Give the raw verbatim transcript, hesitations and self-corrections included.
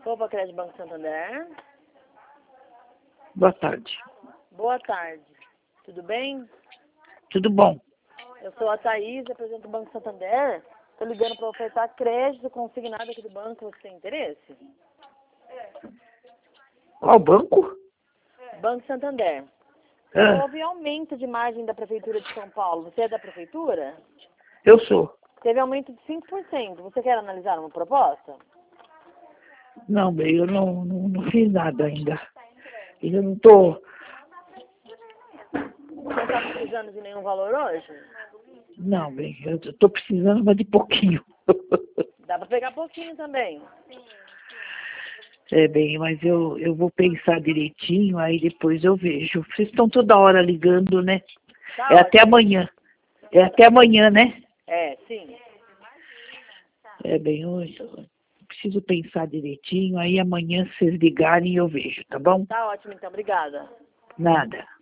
Copa Crédito Banco Santander. Boa tarde. Boa tarde. Tudo bem? Tudo bom? Eu sou a Thaís, represento o Banco Santander. Estou ligando para ofertar crédito consignado aqui do banco. Você tem interesse? Qual banco? Banco Santander. Ah, Houve aumento de margem da Prefeitura de São Paulo. Você é da Prefeitura? eu sou. Teve aumento de cinco por cento. Você quer analisar uma proposta? Não, bem, eu não, não, não fiz nada ainda. Eu não tô. Você não está precisando de nenhum valor hoje? Não, bem, eu tô precisando, mas de pouquinho. Dá para pegar pouquinho também. É, bem, mas eu, eu vou pensar direitinho, aí depois eu vejo. Vocês estão toda hora ligando, né? Tá É até ótimo. amanhã. É até amanhã, né? É, sim. É, bem, eu, eu preciso pensar direitinho, aí amanhã vocês ligarem e eu vejo, tá bom? Tá ótimo, então. Obrigada. Nada.